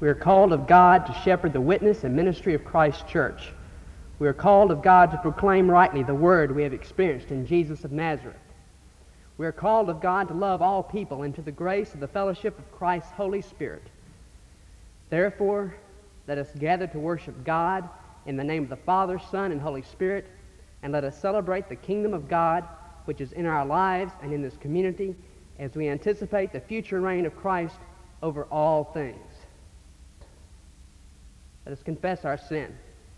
We are called of God to shepherd the witness and ministry of Christ's church. We are called of God to proclaim rightly the word we have experienced in Jesus of Nazareth. We are called of God to love all people into the grace of the fellowship of Christ's Holy Spirit. Therefore, let us gather to worship God in the name of the Father, Son, and Holy Spirit, and let us celebrate the kingdom of God which is in our lives and in this community as we anticipate the future reign of Christ over all things. Let us confess our sin.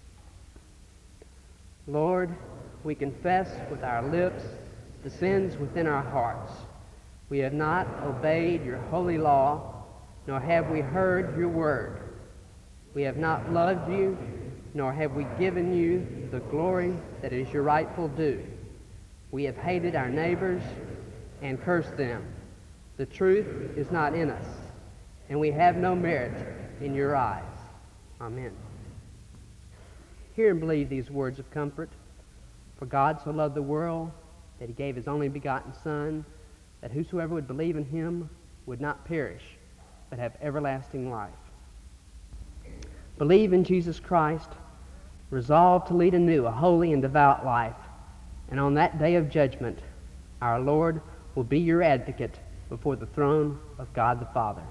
Lord, we confess with our lips the sins within our hearts. We have not obeyed your holy law, nor have we heard your word. We have not loved you, nor have we given you the glory that is your rightful due. We have hated our neighbors and cursed them. The truth is not in us, and we have no merit in your eyes. Amen. Hear and believe these words of comfort. For God so loved the world that he gave his only begotten Son, that whosoever would believe in him would not perish, but have everlasting life. Believe in Jesus Christ, resolve to lead anew a holy and devout life, and on that day of judgment, our Lord will be your advocate before the throne of God the Father.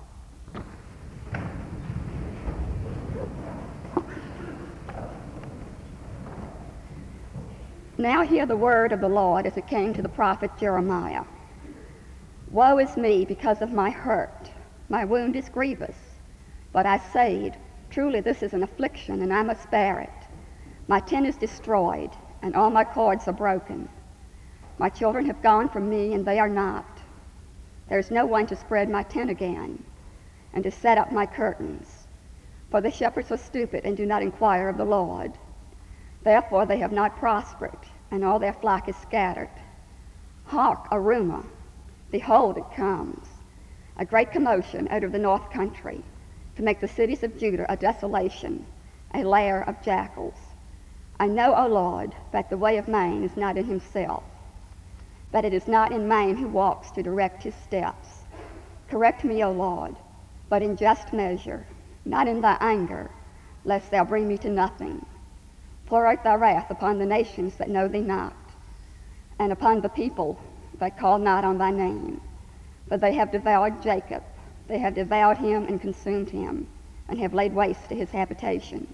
Now hear the word of the Lord as it came to the prophet Jeremiah. Woe is me because of my hurt. My wound is grievous. But I said, truly this is an affliction, and I must bear it. My tent is destroyed, and all my cords are broken. My children have gone from me, and they are not. There is no one to spread my tent again, and to set up my curtains. For the shepherds are stupid and do not inquire of the Lord. Therefore they have not prospered, and all their flock is scattered. Hark, a rumor. Behold, it comes. A great commotion out of the north country, to make the cities of Judah a desolation, a lair of jackals. I know, O Lord, that the way of man is not in himself, that it is not in man who walks to direct his steps. Correct me, O Lord, but in just measure, not in thy anger, lest thou bring me to nothing. Pour out thy wrath upon the nations that know thee not, and upon the people that call not on thy name. For they have devoured Jacob, they have devoured him and consumed him, and have laid waste to his habitation.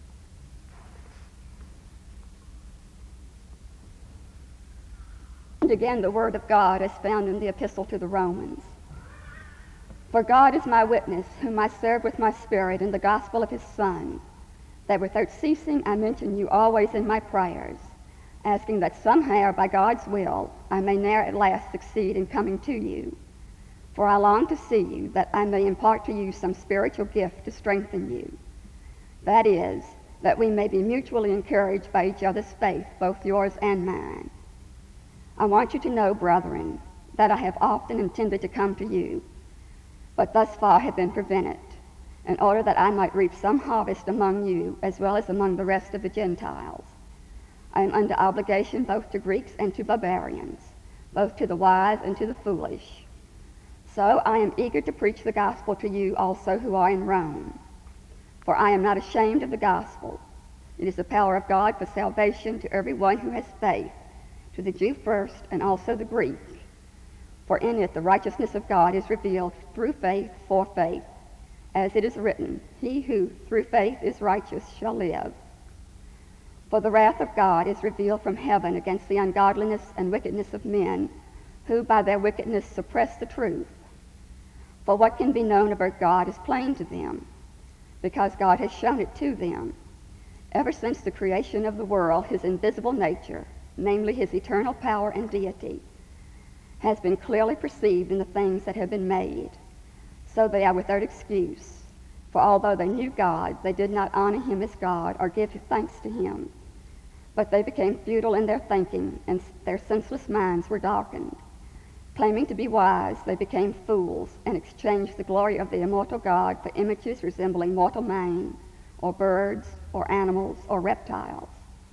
And again the word of God is found in the epistle to the Romans. For God is my witness, whom I serve with my spirit in the gospel of his Son, that without ceasing I mention you always in my prayers, asking that somehow by God's will I may ne'er at last succeed in coming to you. For I long to see you, that I may impart to you some spiritual gift to strengthen you. That is, that we may be mutually encouraged by each other's faith, both yours and mine. I want you to know, brethren, that I have often intended to come to you, but thus far have been prevented, in order that I might reap some harvest among you, as well as among the rest of the Gentiles. I am under obligation both to Greeks and to barbarians, both to the wise and to the foolish. So I am eager to preach the gospel to you also who are in Rome. For I am not ashamed of the gospel. It is the power of God for salvation to everyone who has faith, to the Jew first and also the Greek. For in it the righteousness of God is revealed through faith for faith. As it is written, he who through faith is righteous shall live. For the wrath of God is revealed from heaven against the ungodliness and wickedness of men, who by their wickedness suppress the truth. For what can be known about God is plain to them, because God has shown it to them. Ever since the creation of the world, his invisible nature, namely his eternal power and deity, has been clearly perceived in the things that have been made. So they are without excuse, for although they knew God, they did not honor him as God or give thanks to him. But they became futile in their thinking, and their senseless minds were darkened. Claiming to be wise, they became fools and exchanged the glory of the immortal God for images resembling mortal man, or birds, or animals, or reptiles.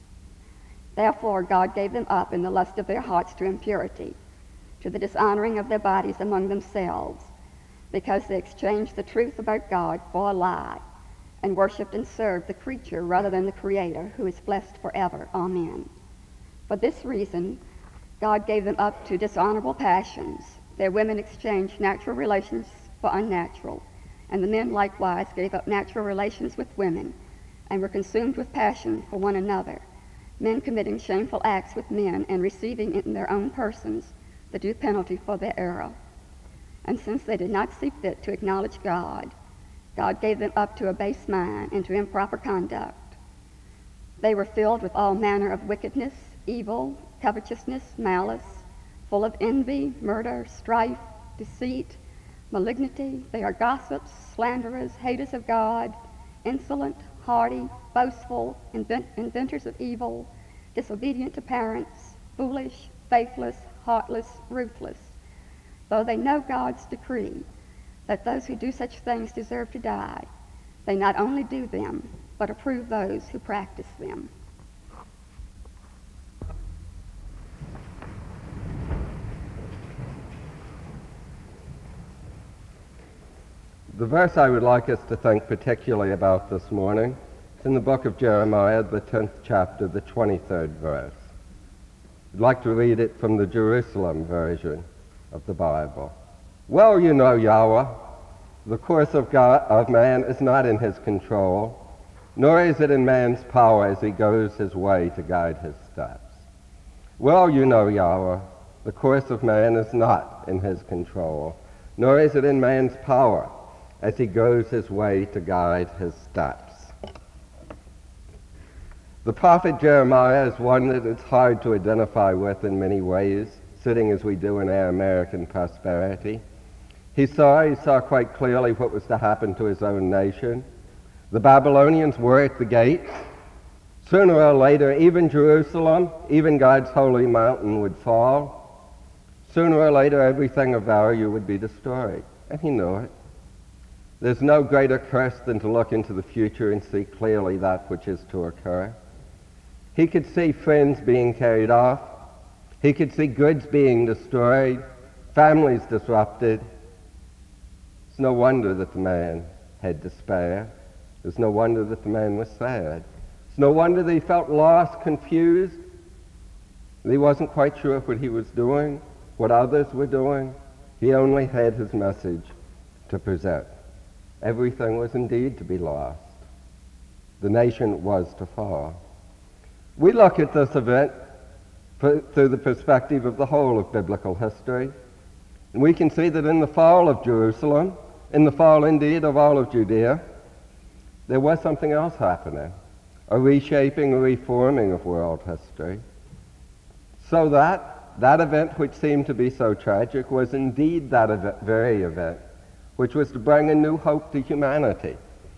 Therefore God gave them up in the lust of their hearts to impurity, to the dishonoring of their bodies among themselves, because they exchanged the truth about God for a lie and worshipped and served the creature rather than the Creator, who is blessed forever. Amen. For this reason, God gave them up to dishonorable passions. Their women exchanged natural relations for unnatural, and the men likewise gave up natural relations with women and were consumed with passion for one another, men committing shameful acts with men and receiving in their own persons the due penalty for their error. And since they did not see fit to acknowledge God, God gave them up to a base mind and to improper conduct. They were filled with all manner of wickedness, evil, covetousness, malice, full of envy, murder, strife, deceit, malignity. They are gossips, slanderers, haters of God, insolent, haughty, boastful, inventors of evil, disobedient to parents, foolish, faithless, heartless, ruthless. Though they know God's decree that those who do such things deserve to die, they not only do them, but approve those who practice them. The verse I would like us to think particularly about this morning is in the book of Jeremiah, the 10th chapter, the 23rd verse. I'd like to read it from the Jerusalem version of the Bible. Well, you know, Yahweh, the course of man is not in his control, nor is it in man's power as he goes his way to guide his steps. Well, you know, Yahweh, the course of man is not in his control, nor is it in man's power as he goes his way to guide his steps. The prophet Jeremiah is one that it's hard to identify with in many ways, sitting as we do in our American prosperity. He saw quite clearly what was to happen to his own nation. The Babylonians were at the gates. Sooner or later, even Jerusalem, even God's holy mountain would fall. Sooner or later, everything of value would be destroyed, and he knew it. There's no greater curse than to look into the future and see clearly that which is to occur. He could see friends being carried off. He could see goods being destroyed, families disrupted. It's no wonder that the man had despair. It's no wonder that the man was sad. It's no wonder that he felt lost, confused, that he wasn't quite sure what he was doing, what others were doing. He only had his message to present. Everything was indeed to be lost. The nation was to fall. We look at this event through the perspective of the whole of biblical history. And we can see that in the fall of Jerusalem, in the fall indeed of all of Judea, there was something else happening, a reshaping, a reforming of world history. So that event which seemed to be so tragic was indeed that very event which was to bring a new hope to humanity.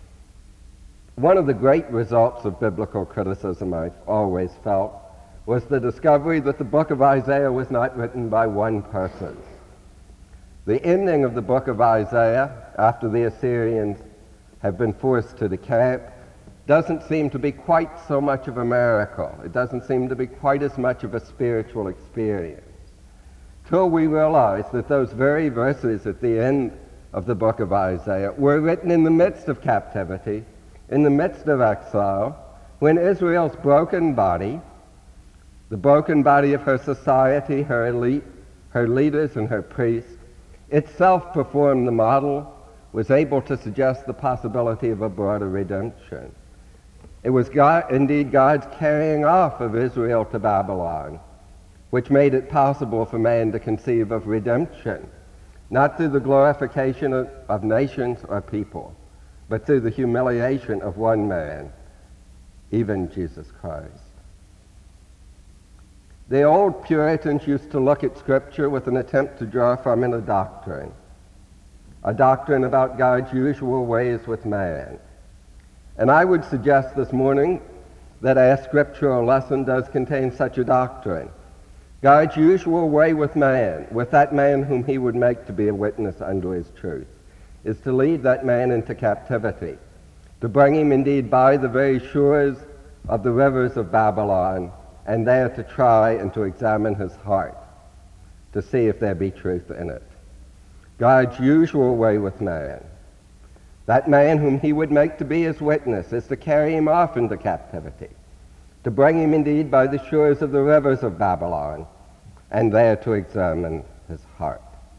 One of the great results of biblical criticism, I've always felt, was the discovery that the book of Isaiah was not written by one person. The ending of the book of Isaiah, after the Assyrians have been forced to decamp, doesn't seem to be quite so much of a miracle. It doesn't seem to be quite as much of a spiritual experience. Till we realize that those very verses at the end of the book of Isaiah were written in the midst of captivity, in the midst of exile, when Israel's broken body, the broken body of her society, her elite, her leaders, and her priests, itself performed the model, was able to suggest the possibility of a broader redemption. It was indeed God's carrying off of Israel to Babylon, which made it possible for man to conceive of redemption, not through the glorification of nations or people, but through the humiliation of one man, even Jesus Christ. The old Puritans used to look at Scripture with an attempt to draw from it a doctrine about God's usual ways with man. And I would suggest this morning that our scriptural lesson does contain such a doctrine. God's usual way with man, with that man whom he would make to be a witness unto his truth, is to lead that man into captivity, to bring him indeed by the very shores of the rivers of Babylon, and there to try and to examine his heart, to see if there be truth in it. God's usual way with man, that man whom he would make to be his witness, is to carry him off into captivity, to bring him indeed by the shores of the rivers of Babylon, and there to examine his heart.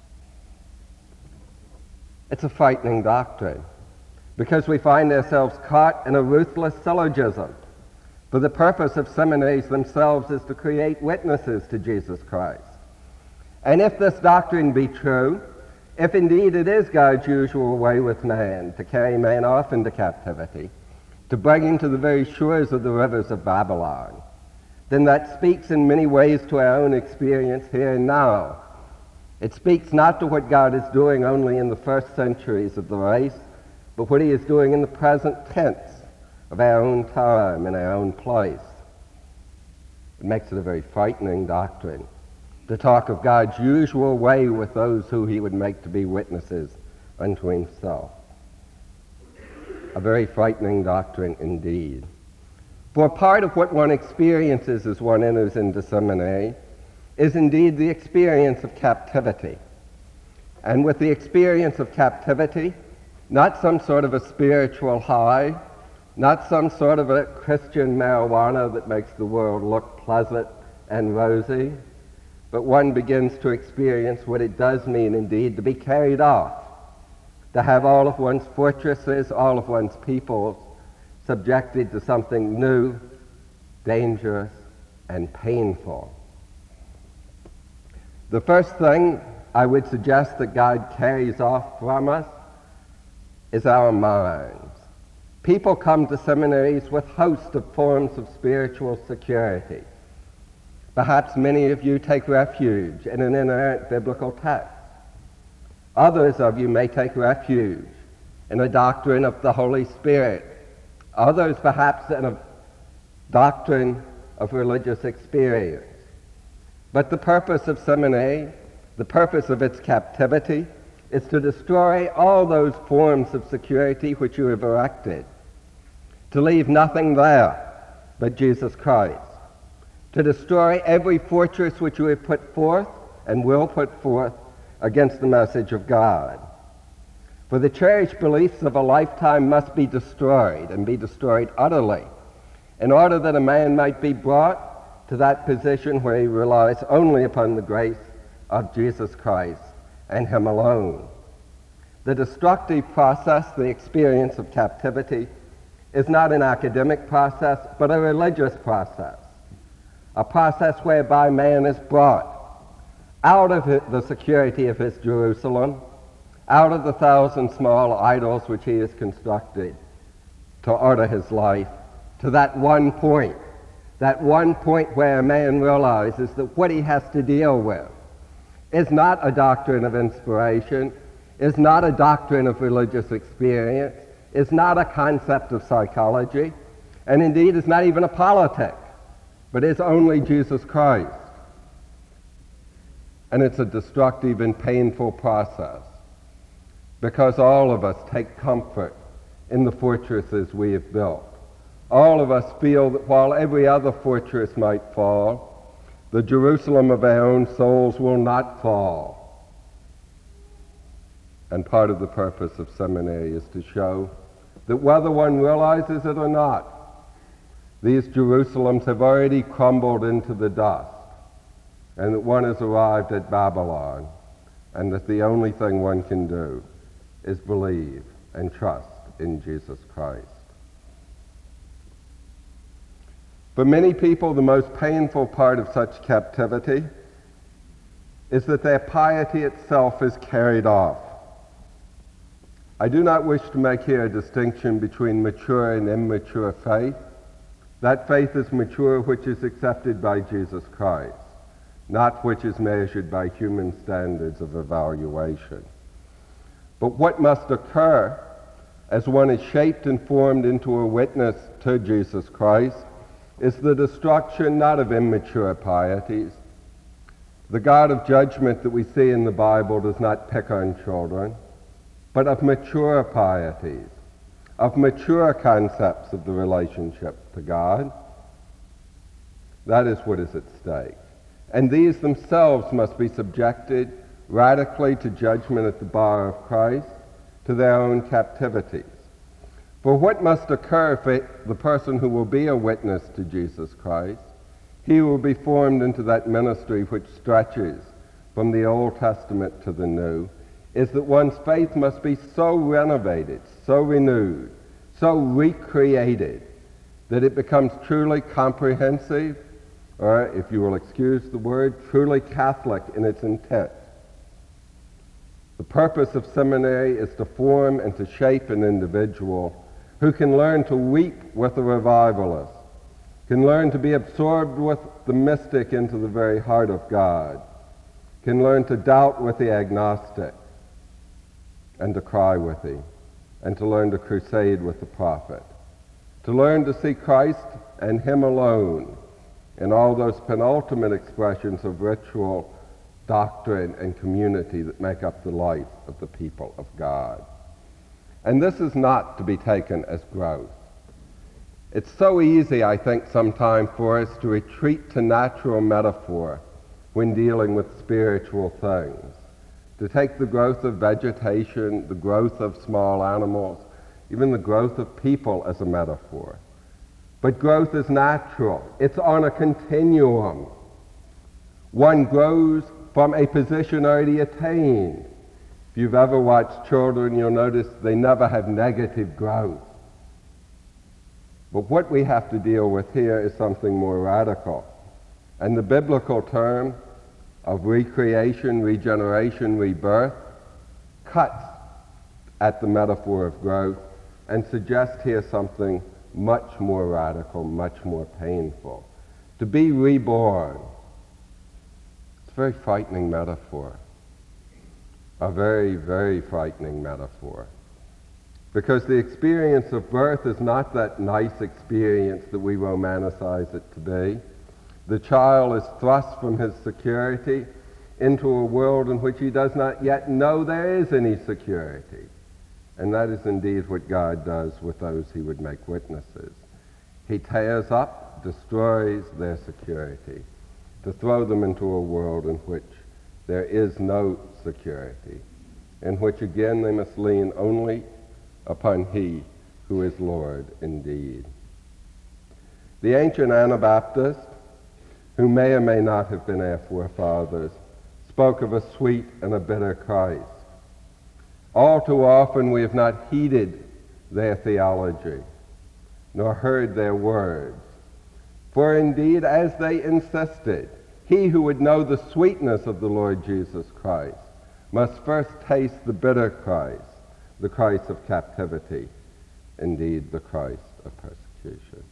It's a frightening doctrine, because we find ourselves caught in a ruthless syllogism. For the purpose of seminaries themselves is to create witnesses to Jesus Christ. And if this doctrine be true, if indeed it is God's usual way with man, to carry man off into captivity, to bring him to the very shores of the rivers of Babylon, then that speaks in many ways to our own experience here and now. It speaks not to what God is doing only in the first centuries of the race, but what he is doing in the present tense of our own time and our own place. It makes it a very frightening doctrine to talk of God's usual way with those who he would make to be witnesses unto himself. A very frightening doctrine indeed. For part of what one experiences as one enters into seminary is indeed the experience of captivity. And with the experience of captivity, not some sort of a spiritual high, not some sort of a Christian marijuana that makes the world look pleasant and rosy, but one begins to experience what it does mean indeed to be carried off, to have all of one's fortresses, all of one's peoples subjected to something new, dangerous, and painful. The first thing I would suggest that God carries off from us is our minds. People come to seminaries with hosts of forms of spiritual security. Perhaps many of you take refuge in an inerrant biblical text. Others of you may take refuge in a doctrine of the Holy Spirit. Others perhaps in a doctrine of religious experience. But the purpose of seminary, the purpose of its captivity, is to destroy all those forms of security which you have erected, to leave nothing there but Jesus Christ, to destroy every fortress which you have put forth and will put forth against the message of God. For the cherished beliefs of a lifetime must be destroyed, and be destroyed utterly, in order that a man might be brought to that position where he relies only upon the grace of Jesus Christ and him alone. The destructive process, the experience of captivity, is not an academic process, but a religious process. A process whereby man is brought out of the security of his Jerusalem, out of the 1,000 small idols which he has constructed to order his life, to that one point where a man realizes that what he has to deal with is not a doctrine of inspiration, is not a doctrine of religious experience, is not a concept of psychology, and indeed is not even a politic, but is only Jesus Christ. And it's a destructive and painful process, because all of us take comfort in the fortresses we have built. All of us feel that while every other fortress might fall, the Jerusalem of our own souls will not fall. And part of the purpose of seminary is to show that whether one realizes it or not, these Jerusalems have already crumbled into the dust, and that one has arrived at Babylon, and that the only thing one can do is believe and trust in Jesus Christ. For many people, the most painful part of such captivity is that their piety itself is carried off. I do not wish to make here a distinction between mature and immature faith. That faith is mature which is accepted by Jesus Christ, not which is measured by human standards of evaluation. But what must occur as one is shaped and formed into a witness to Jesus Christ is the destruction not of immature pieties. The God of judgment that we see in the Bible does not pick on children, but of mature pieties, of mature concepts of the relationship to God. That is what is at stake. And these themselves must be subjected radically to judgment at the bar of Christ, to their own captivities. For what must occur for the person who will be a witness to Jesus Christ? He will be formed into that ministry which stretches from the Old Testament to the New, is that one's faith must be so renovated, so renewed, so recreated, that it becomes truly comprehensive, or, if you will excuse the word, truly Catholic in its intent. The purpose of seminary is to form and to shape an individual who can learn to weep with the revivalist, can learn to be absorbed with the mystic into the very heart of God, can learn to doubt with the agnostic, and to cry with him, and to learn to crusade with the prophet, to learn to see Christ and him alone in all those penultimate expressions of ritual, doctrine, and community that make up the life of the people of God. And this is not to be taken as growth. It's so easy, I think, sometimes for us to retreat to natural metaphor when dealing with spiritual things, to take the growth of vegetation, the growth of small animals, even the growth of people as a metaphor. But growth is natural. It's on a continuum. One grows from a position already attained. If you've ever watched children, you'll notice they never have negative growth. But what we have to deal with here is something more radical. And the biblical term of recreation, regeneration, rebirth cuts at the metaphor of growth and suggests here something much more radical, much more painful. To be reborn. It's a very frightening metaphor. A very, very frightening metaphor. Because the experience of birth is not that nice experience that we romanticize it to be. The child is thrust from his security into a world in which he does not yet know there is any security. And that is indeed what God does with those he would make witnesses. He tears up, destroys their security, to throw them into a world in which there is no security, in which again they must lean only upon he who is Lord indeed. The ancient Anabaptists, who may or may not have been our forefathers, spoke of a sweet and a bitter Christ. All too often we have not heeded their theology, nor heard their words. For indeed, as they insisted, he who would know the sweetness of the Lord Jesus Christ must first taste the bitter Christ, the Christ of captivity, indeed the Christ of persecution.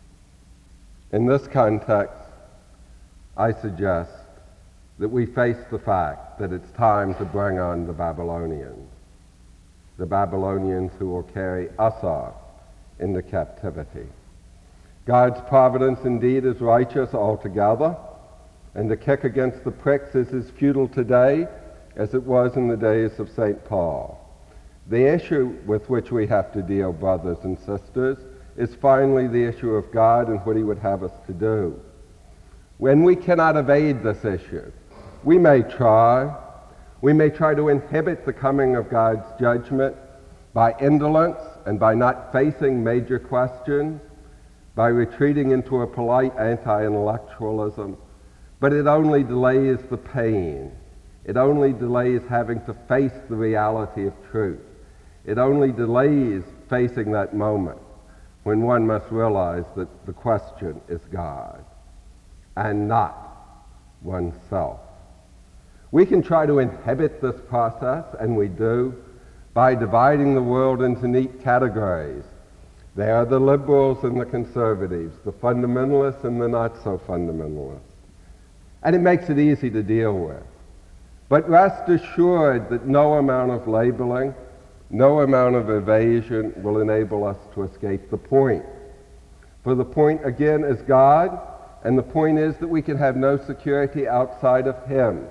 In this context, I suggest that we face the fact that it's time to bring on the Babylonians who will carry us off into captivity. God's providence indeed is righteous altogether, and to kick against the pricks is as futile today as it was in the days of St. Paul. The issue with which we have to deal, brothers and sisters, is finally the issue of God and what he would have us to do. When we cannot evade this issue, we may try to inhibit the coming of God's judgment by indolence and by not facing major questions, by retreating into a polite anti-intellectualism, but it only delays the pain. It only delays having to face the reality of truth. It only delays facing that moment when one must realize that the question is God and not oneself. We can try to inhibit this process, and we do, by dividing the world into neat categories. There are the liberals and the conservatives, the fundamentalists and the not-so-fundamentalists. And it makes it easy to deal with. But rest assured that no amount of labeling, no amount of evasion will enable us to escape the point. For the point, again, is God, and the point is that we can have no security outside of him.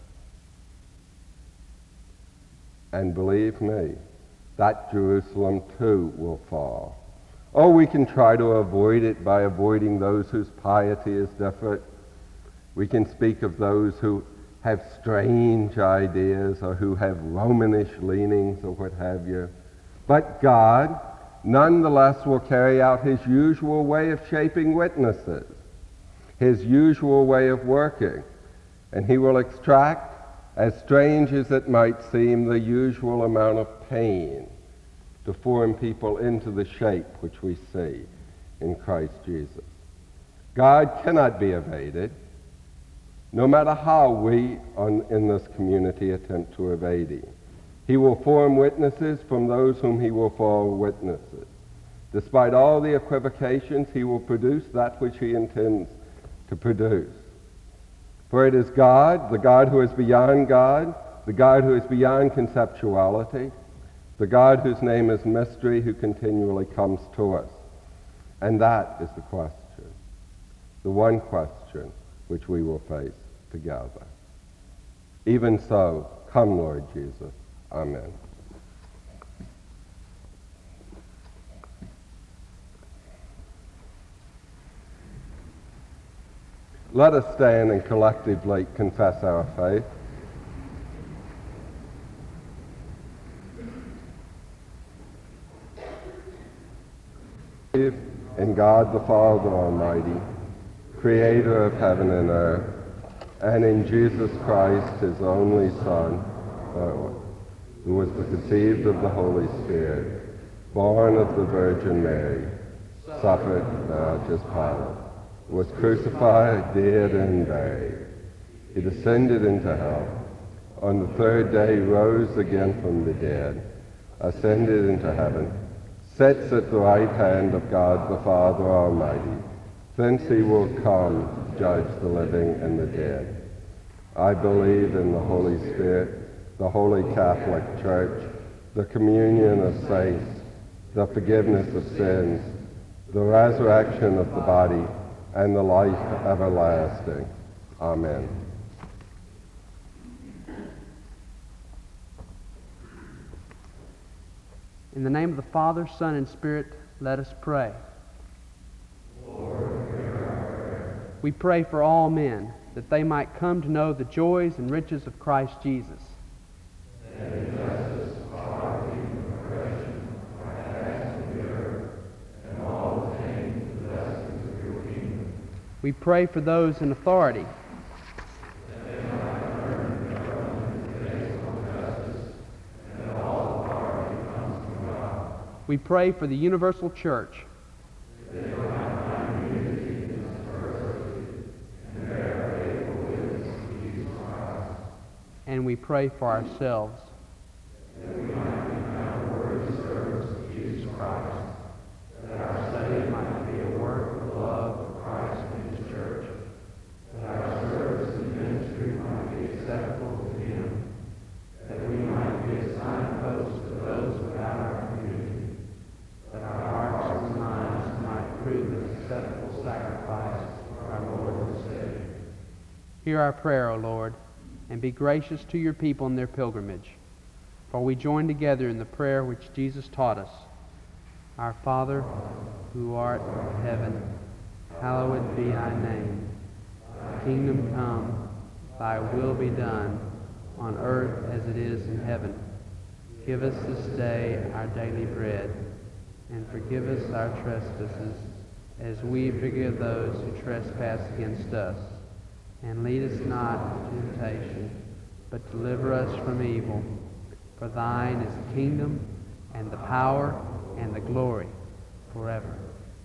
And believe me, that Jerusalem too will fall. Oh, we can try to avoid it by avoiding those whose piety is different. We can speak of those who have strange ideas or who have Romanish leanings or what have you. But God, nonetheless, will carry out his usual way of shaping witnesses, his usual way of working, and he will extract, as strange as it might seem, the usual amount of pain to form people into the shape which we see in Christ Jesus. God cannot be evaded, no matter how we in this community attempt to evade him. He will form witnesses from those whom he will form witnesses. Despite all the equivocations, he will produce that which he intends to produce. For it is God, the God who is beyond God, the God who is beyond conceptuality, the God whose name is mystery, who continually comes to us. And that is the question, the one question which we will face together. Even so, come, Lord Jesus. Amen. Let us stand and collectively confess our faith. In God the Father Almighty, creator of heaven and earth, and in Jesus Christ, his only Son, who was conceived of the Holy Spirit, born of the Virgin Mary, suffered Pontius Pilate, was crucified, dead, and buried. He descended into hell. On the third day rose again from the dead, ascended into heaven, sits at the right hand of God the Father Almighty. Thence he will come, judge the living and the dead. I believe in the Holy Spirit, the Holy Catholic Church, the communion of saints, the forgiveness of sins, the resurrection of the body, and the life everlasting. Amen. In the name of the Father, Son, and Spirit, let us pray. Lord, hear our prayer. We pray for all men, that they might come to know the joys and riches of Christ Jesus. That in justice, poverty, oppression, are cast to the earth, and all attain the blessings of your kingdom. We pray for those in authority, That they might learn to govern in faithful justice, and that all authority comes from God. we pray for the universal church, That they might find unity in its diversity, and bear faithful witness to Jesus Christ. and we pray for ourselves. That we might be found worthy servants of Jesus Christ. That our study might be a work of love for Christ and his church. That our service and ministry might be acceptable to him. That we might be a signpost to those without our community. That our hearts and minds might prove an acceptable sacrifice for our Lord and Savior. Hear our prayer, O Lord, and be gracious to your people in their pilgrimage. For we join together in the prayer which Jesus taught us. Our Father, who art in heaven, hallowed be thy name. Thy kingdom come, thy will be done, on earth as it is in heaven. Give us this day our daily bread, and forgive us our trespasses, as we forgive those who trespass against us. And lead us not into temptation, but deliver us from evil. For thine is the kingdom, and the power, and the glory, forever.